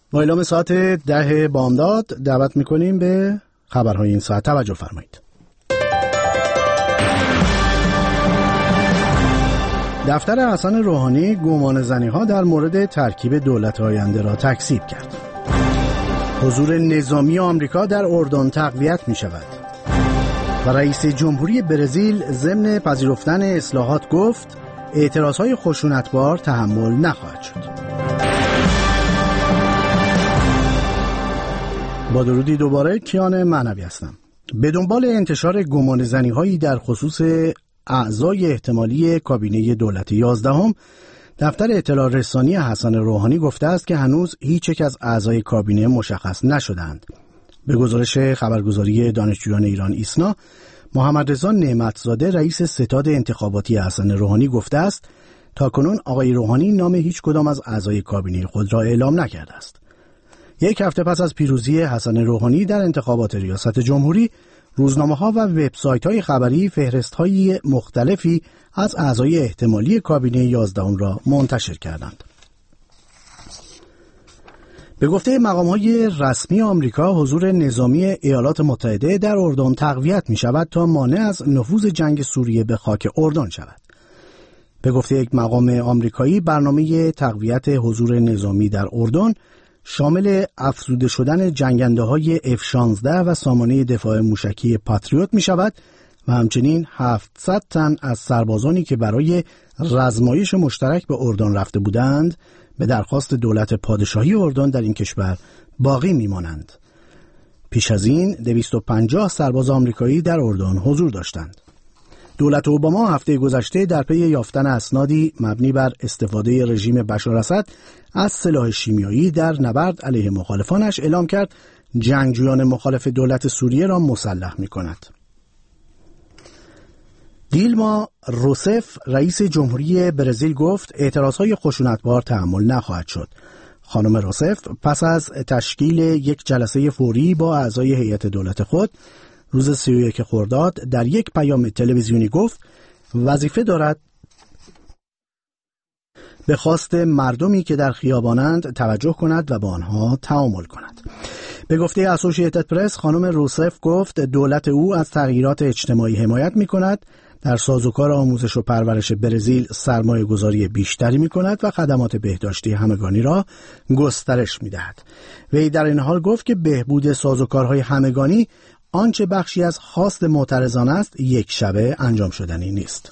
با اعلام ساعت 10 بامداد دعوت میکنیم به خبرهای این ساعت. توجه فرمایید. دفتر حسن روحانی گمان زنی‌ها در مورد ترکیب دولت آینده را تکذیب کرد. حضور نظامی آمریکا در اردن تقویت می شود و رئیس جمهوری برزیل ضمن پذیرفتن اصلاحات گفت اعتراضهای خشونتبار تحمل نخواهد شد. با درودی دوباره کیان معنوی هستم. به دنبال انتشار گمان زنی‌هایی در خصوص اعضای احتمالی کابینه دولت 11 دفتر اطلاع رسانی حسن روحانی گفته است که هنوز هیچ یک از اعضای کابینه مشخص نشدند. به گزارش خبرگزاری دانشجویان ایران ایسنا، محمد رضا نعمتزاده رئیس ستاد انتخاباتی حسن روحانی گفته است تاکنون آقای روحانی نام هیچ کدام از اعضای کابینه خود را اعلام نکرده است. یک هفته پس از پیروزی حسن روحانی در انتخابات ریاست جمهوری، روزنامه‌ها و وبسایت‌های خبری فهرست‌های مختلفی از اعضای احتمالی کابینه 11 را منتشر کردند. به گفته مقام‌های رسمی آمریکا، حضور نظامی ایالات متحده در اردن تقویت می‌شود تا مانع از نفوذ جنگ سوریه به خاک اردن شود. به گفته یک مقام آمریکایی، برنامه تقویت حضور نظامی در اردن شامل افزوده شدن جنگنده‌های F-16 و سامانه دفاع موشکی پاتریوت می شود و همچنین 700 تن از سربازانی که برای رزمایش مشترک به اردن رفته بودند به درخواست دولت پادشاهی اردن در این کشور باقی می مانند. پیش از این 250 سرباز آمریکایی در اردن حضور داشتند. دولت اوباما هفته گذشته در پی یافتن اسنادی مبنی بر استفاده رژیم بشار اسد از سلاح شیمیایی در نبرد علیه مخالفانش اعلام کرد جنگجویان مخالف دولت سوریه را مسلح می‌کند. دیلما روسف رئیس جمهوری برزیل گفت اعتراضهای خشونتبار تحمل نخواهد شد. خانم روسف پس از تشکیل یک جلسه فوری با اعضای هیئت دولت خود روز 31 خرداد در یک پیام تلویزیونی گفت وظیفه دارد به خواست مردمی که در خیابانند توجه کند و با آنها تعامل کند. به گفته اسوسییتد پرس، خانم روسف گفت دولت او از تغییرات اجتماعی حمایت می کند، در سازوکار آموزش و پرورش برزیل سرمایه گذاری بیشتری می کند و خدمات بهداشتی همگانی را گسترش می دهد. وی در این حال گفت که بهبود سازوکارهای همگانی آنچه بخشی از خواست معترضان است یک شبه انجام شدنی نیست.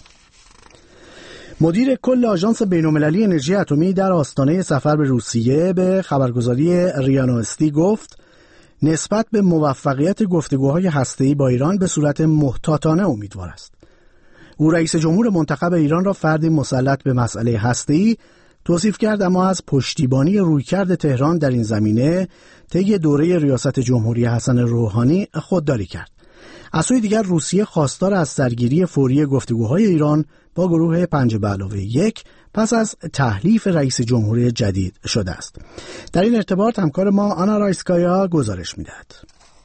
مدیر کل آژانس بین‌المللی انرژی اتمی در آستانه سفر به روسیه به خبرگزاری ریا نوستی گفت نسبت به موفقیت گفتگوهای هسته‌ای با ایران به صورت محتاطانه امیدوار است. او رئیس جمهور منتخب ایران را فردی مسلط به مسئله هسته‌ای توصیف کرد، اما از پشتیبانی رویکرد تهران در این زمینه طی دوره ریاست جمهوری حسن روحانی خودداری کرد. از سوی دیگر روسیه خواستار از سرگیری فوری گفتگوهای ایران با گروه 5+1 پس از تحلیف رئیس جمهوری جدید شده است. در این ارتباط همکار ما آنا رایسکایا گزارش می‌دهد.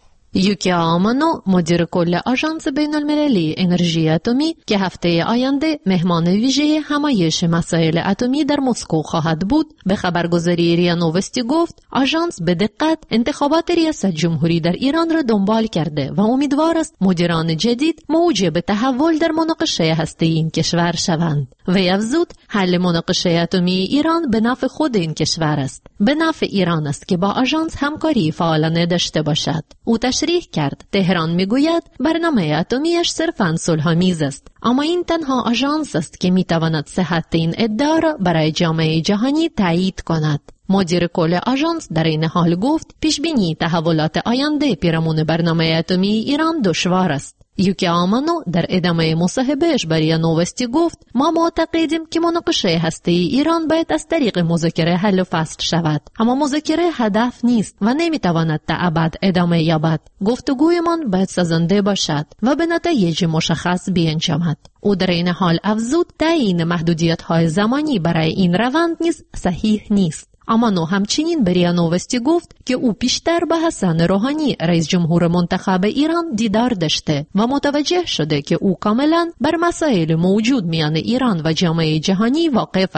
یوکی آمانو مدیر کل آژانس بین‌المللی انرژی اتمی که هفته آینده مهمان ویژه همایش مسائل اتمی در مسکو خواهد بود به خبرگزاری ریا نوستی گفت آژانس به دقت انتخابات ریاست جمهوری در ایران را دنبال کرده و امیدوار است مدیران جدید موجب تحول در مناقشه هسته‌ای این کشور شوند. وی افزود حل مناقشه اتمی ایران به نفع خود این کشور است. به نفع ایران است که با آژانس همکاری فعالانه داشته باشد. او تشریح کرد تهران میگوید برنامه اتمیش صرفاً صلح‌آمیز است، اما این تنها آژانس است که میتواند صحت این ادعا را برای جامعه جهانی تایید کند. مدیر کل آژانس در این حال گفت پیشبینی تحولات آینده پیرامون برنامه اتمی ایران دشوار است. یوکی آمانو در ادامه مصاحبهش با ریا نوستی گفت ما معتقدیم که مناقشه هسته‌ای ایران باید از طریق مذاکره حل و فصل شود، اما مذاکره هدف نیست و نمیتواند تا ابد ادامه یابد. گفتگویمان باید سازنده باشد و به نتایج مشخص بیانجامد. او در این حال افزود تعیین محدودیت‌های زمانی برای این روند نیز صحیح نیست. آمانو همچنین به ریا نوستی گفت که او پیشتر با حسن روحانی رئیس جمهور منتخب ایران دیدار داشته و متوجه شده که او کاملا بر مسائل موجود میان ایران و جامعه جهانی واقف است.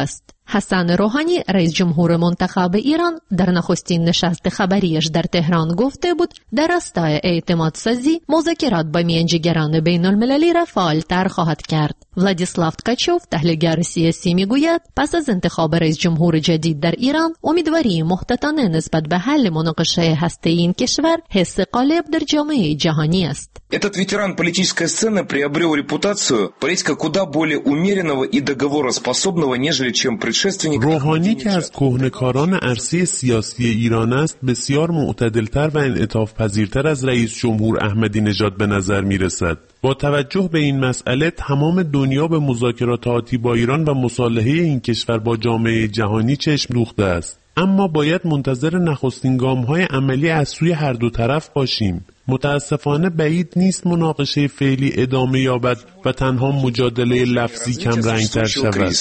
حسن روحانی رئیس جمهور منتخب ایران در نخستین نشست خبریش در تهران گفته بود در راستای اعتماد سازی مذاکرات با میانجیگران بین المللی را فعالتر خواهد کرد. ولادیسلاو تکاچوف تحلیلگر سیاسی میگوید پس از انتخاب رئیس جمهور جدید در ایران امیدواری محتاطانه نسبت به حل مناقشه هسته‌ای این کشور حس غالب در جامعه جهانی است. Этот ветеран политической сцены приобрел репутацию политика куда более умеренного и договороспособного, нежели чем предшественник. روحانی که از کهنه‌کاران عرصه سیاسی ایران است بسیار معتدلتر و انعطاف پذیرتر از رئیس جمهور احمدی نژاد به نظر می‌رسد. با توجه به این مسئله تمام دنیا به مذاکرات آتی با ایران و مصالحه این کشور با جامعه جهانی چشم دوخته است. اما باید منتظر نخستین گام‌های عملی از سوی هر دو طرف باشیم. متاسفانه بعید نیست مناقشه فعلی ادامه یابد و تنها مجادله لفظی کم رنگ‌تر شود.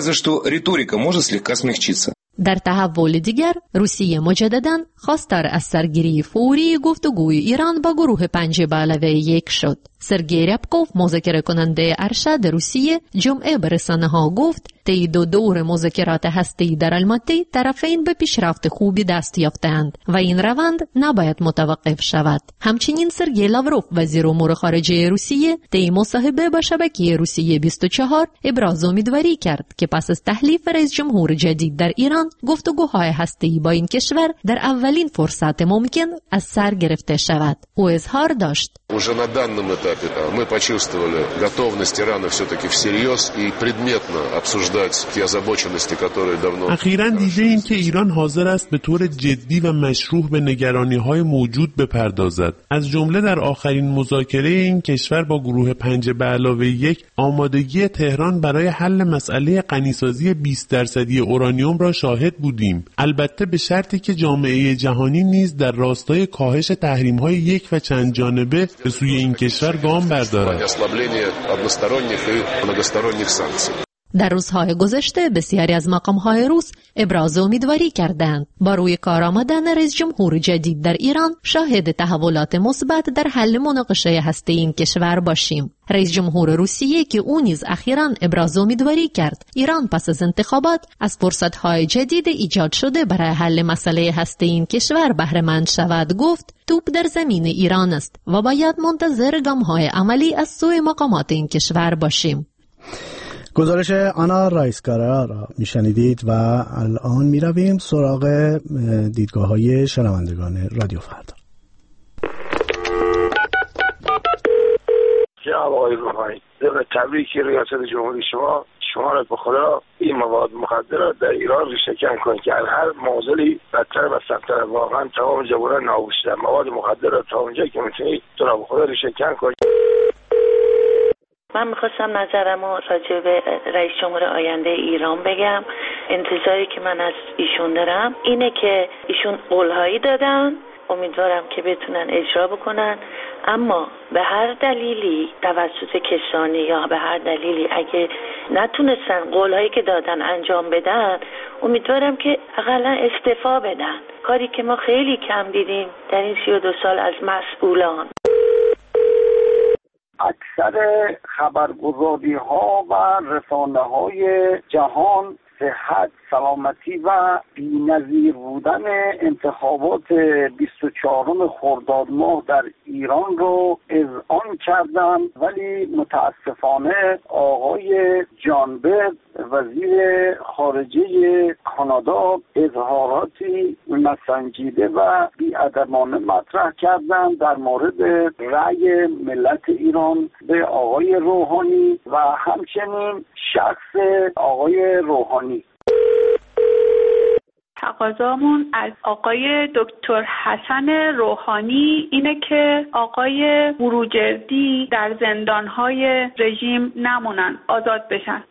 در تحول دیگر روسیه مجدداً خواستار از سرگیری فوری گفتگوی ایران با گروه 5+1 شد. سرگئی ربکوف مذاکره کننده ارشد روسیه جمعه به رسانه‌ها گفت طی دور مذاکرات هسته‌ای در الماتی طرفین به پیشرفت خوبی دست یافتند و این روند نباید متوقف شود. همچنین سرگئی لاوروف وزیر امور خارجه روسیه طی مصاحبه با شبکه روسیه 24 ابراز امیدواری کرد که پس از تحلیف رئیس جمهور جدید در ایران گفتگوهای هسته‌ای با این کشور در اولین فرصت ممکن از سر گرفته شود. او اظهار داشت: Уже на данном этапе мы почувствовали готовность Ирана все-таки всерьез и предметно обсуждать те озабоченности, которые давно. اخیراً دیدیم که ایران حاضر است به طور جدی و مشروح به نگرانی‌های موجود بپردازد. از جمله در آخرین مذاکره این کشور با گروه 5+1 آمادگی تهران برای حل مسئله غنیسازی 20% اورانیوم را شاهد بودیم. البته به شرطی که جامعه جهانی نیز در راستای کاهش تحریم‌های یک و چند جانبه به سوی این کشور گام بردارد. در روزهای گذشته بسیاری از مقام‌های روس ابراز امیدواری کردند با روی کار آمدن رئیس جمهور جدید در ایران شاهد تحولات مثبت در حل مناقشه هسته‌ای این کشور باشیم. رئیس جمهور روسیه که او نیز اخیراً ابراز امیدواری کرد ایران پس از انتخابات از فرصت‌های جدید ایجاد شده برای حل مسئله هسته‌ای این کشور بهره مند شود گفت توپ در زمین ایران است و باید منتظر گام‌های عملی از سوی مقامات این کشور باشیم. گزارش آنا رایسکارا را میشنیدید و الان میرویم سراغ دیدگاه‌های شنوندگان رادیو فردا. جناب آقای روحانی، ضمن تبریک ریاست جمهوری شما را به خدا این مواد مخدر را در ایران ریشه‌کن کنید که هر معضلی بدتر و سخت‌تر. واقعا تمام جوانان نابود شدن. مواد مخدر را تا اونجا که میتونید تو را به خدا ریشه‌کن کنید. من میخواستم نظرمو راجع به رئیس جمهور آینده ایران بگم. انتظاری که من از ایشون دارم اینه که ایشون قولهایی دادن، امیدوارم که بتونن اجرا بکنن، اما به هر دلیلی توسط کسانی یا به هر دلیلی اگه نتونستن قولهایی که دادن انجام بدن، امیدوارم که اقلا استعفا بدن، کاری که ما خیلی کم دیدیم در این 32 سال از مسئولان. اکثر خبرگزاری ها و رسانه های جهان صحت، سلامتی و بی‌نظیر بودن انتخابات 24 خرداد ماه در ایران رو اذعان کردن، ولی متاسفانه آقای جان برد وزیر خارجه کانادا اظهاراتی ناسنجیده و بی‌ادبانه مطرح کردند در مورد رأی ملت ایران به آقای روحانی و همچنین شخص آقای روحانی. تقاضامون از آقای دکتر حسن روحانی اینه که آقای بروجردی در زندانهای رژیم نمونن، آزاد بشن.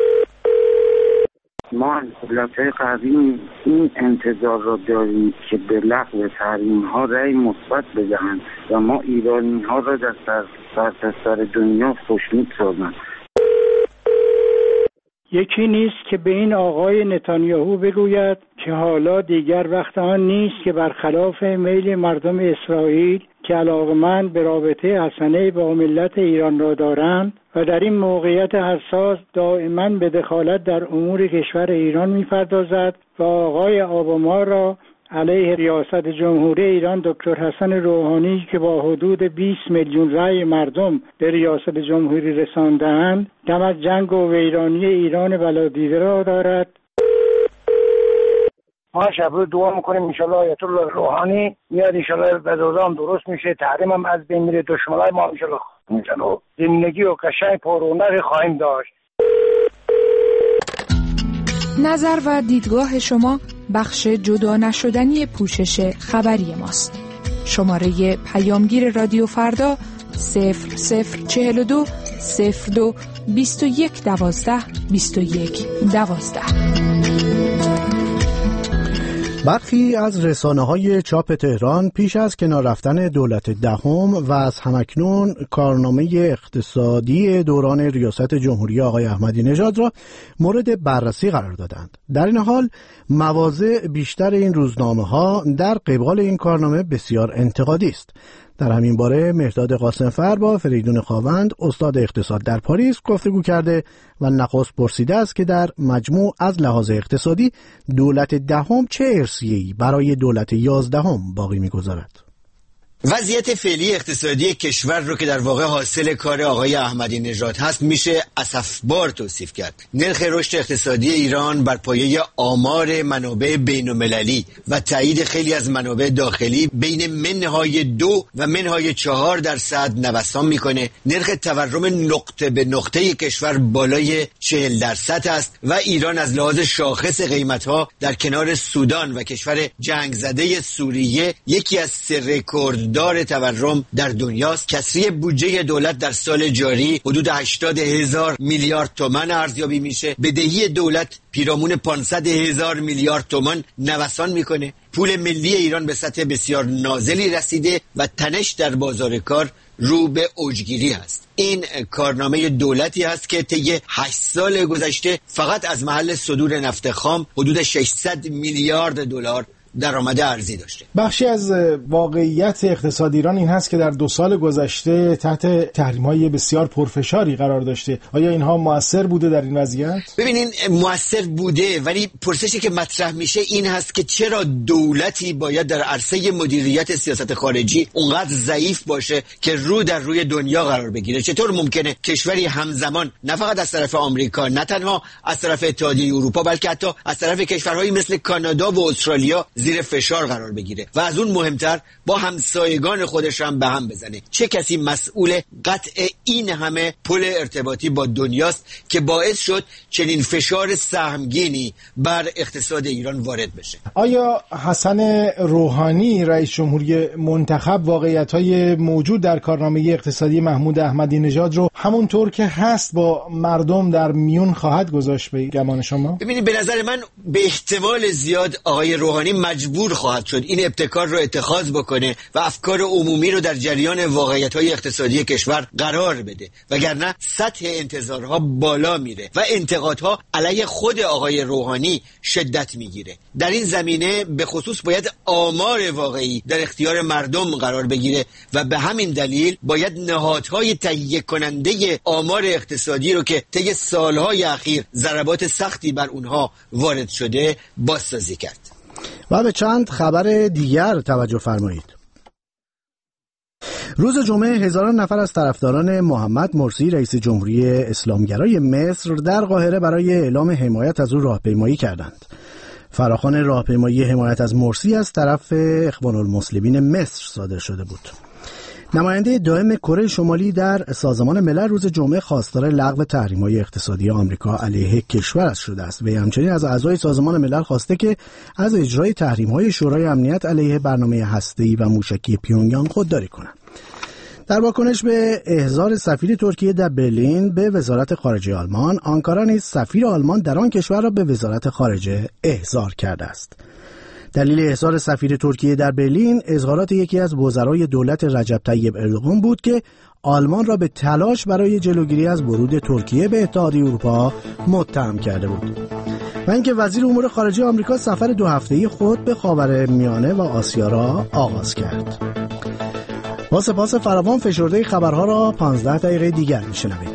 ما از دولت‌های قدیم این انتظار را داریم که به لغو تحریم‌ها رأی مثبت بدهند و ما ایرانی‌ها را در سرتاسر دنیا خوشنود سازند. یکی نیست که به این آقای نتانیاهو بگوید که حالا دیگر وقت آن نیست که برخلاف میل مردم اسرائیل که علاقمند به رابطه حسنه با ملت ایران را دارند و در این موقعیت حساس دائما به دخالت در امور کشور ایران می‌پردازد و آقای اوباما را علیه ریاست جمهوری ایران دکتر حسن روحانی که با حدود 20 میلیون رأی مردم به ریاست جمهوری رسانده‌اند دم از جنگ و ویرانی ایران بلادیده را دارد. ما شب رو دعا میکنیم انشالله آیت الله روحانی میاد، انشالله وضعیت درست میشه، تحریم هم از بین میره، دشمنای ما انشالله میشن و زندگی و قشنگ پررونق خواهیم داشت. نظر و دیدگاه شما بخش جدا نشدنی پوشش خبری ماست. شماره پیامگیر رادیو فردا 0042 02 21 12 21 12. برخی از رسانه‌های چاپ تهران پیش از کنار رفتن دولت دهم و از همکنون کارنامه اقتصادی دوران ریاست جمهوری آقای احمدی نژاد را مورد بررسی قرار دادند. در این حال مواضع بیشتر این روزنامه‌ها در قبال این کارنامه بسیار انتقادی است. در همین باره مهرداد قاسمفر با فریدون خاوند استاد اقتصاد در پاریس گفتگو کرده و نخست پرسیده است که در مجموع از لحاظ اقتصادی دولت دهم چه ارثیه‌ای برای دولت 11 باقی می‌گذارد. وضعیت فعلی اقتصادی کشور رو که در واقع حاصل کار آقای احمدی نژاد هست میشه اسفبار توصیف کرد. نرخ رشد اقتصادی ایران بر پایه آمار منابع بین‌المللی و تایید خیلی از منابع داخلی بین منهای 2 و منهای 4% نوسان میکنه. نرخ تورم نقطه به نقطه کشور بالای 40% است و ایران از لحاظ شاخص قیمت‌ها در کنار سودان و کشور جنگ زده سوریه یکی از 3 رکورد دار تورم در دنیاست. کسری بودجه دولت در سال جاری حدود 80,000 میلیارد تومان ارزیابی میشه. بدهی دولت پیرامون 500,000 میلیارد تومان نوسان میکنه. پول ملی ایران به سطح بسیار نازلی رسیده و تنش در بازار کار رو به اوجگیری هست. این کارنامه دولتی هست که طی 8 سال گذشته فقط از محل صدور نفت خام حدود 600 میلیارد دلار درآمد ارزی داشته. بخشی از واقعیت اقتصاد ایران این هست که در 2 سال گذشته تحت تحریم‌های بسیار پرفشاری قرار داشته. آیا اینها مؤثر بوده در این وضعیت؟ ببینین مؤثر بوده، ولی پرسشی که مطرح میشه این هست که چرا دولتی باید در عرصه مدیریت سیاست خارجی اونقدر ضعیف باشه که رو در روی دنیا قرار بگیره؟ چطور ممکنه کشوری همزمان نه فقط از طرف آمریکا، نه تنها از طرف اتحادیه اروپا، بلکه حتی از طرف کشورهایی مثل کانادا و استرالیا زیر فشار قرار بگیره و از اون مهمتر با همسایگان خودش هم به هم بزنه؟ چه کسی مسئول قطع این همه پل ارتباطی با دنیاست که باعث شد چنین فشار سهمگینی بر اقتصاد ایران وارد بشه؟ آیا حسن روحانی رئیس جمهوری منتخب واقعیت‌های موجود در کارنامه اقتصادی محمود احمدی نژاد رو همونطور که هست با مردم در میون خواهد گذاشت به گمان شما؟ ببینید، به نظر من به احتمال زیاد آقای روحانی مجبور خواهد شد این ابتکار رو اتخاذ بکنه و افکار عمومی رو در جریان واقعیت‌های اقتصادی کشور قرار بده، وگرنه سطح انتظارها بالا میره و انتقادها علیه خود آقای روحانی شدت میگیره. در این زمینه به خصوص باید آمار واقعی در اختیار مردم قرار بگیره و به همین دلیل باید نهادهای تهیه کننده آمار اقتصادی رو که طی سالهای اخیر ضربات سختی بر اونها وارد شده بازسازی کرد. و به چند خبر دیگر توجه فرمایید. روز جمعه هزاران نفر از طرفداران محمد مرسی رئیس جمهوری اسلامگرای مصر در قاهره برای اعلام حمایت از او راهپیمایی کردند. فراخوان راهپیمایی حمایت از مرسی از طرف اخوان المسلمین مصر صادر شده بود. نماینده دائم کره شمالی در سازمان ملل روز جمعه خواستار لغو تحریم‌های اقتصادی آمریکا علیه کشورش شده است و همچنین از اعضای سازمان ملل خواسته که از اجرای تحریم‌های شورای امنیت علیه برنامه هسته‌ای و موشکی پیونگیانگ خودداری کنند. در واکنش به احضار سفیر ترکیه در برلین به وزارت خارجه آلمان، آنکارا نیز سفیر آلمان در آن کشور را به وزارت خارجه احضار کرده است. دلیل احضار سفیر ترکیه در برلین اظهارات یکی از وزرای دولت رجب طیب اردوغان بود که آلمان را به تلاش برای جلوگیری از ورود ترکیه به اتحادیه اروپا متهم کرده بود. و اینکه وزیر امور خارجه آمریکا سفر 2 هفته‌ای خود به خاورمیانه و آسیا را آغاز کرد. با سپاس فراوان فشرده خبرها را 15 دقیقه دیگر میشنوید.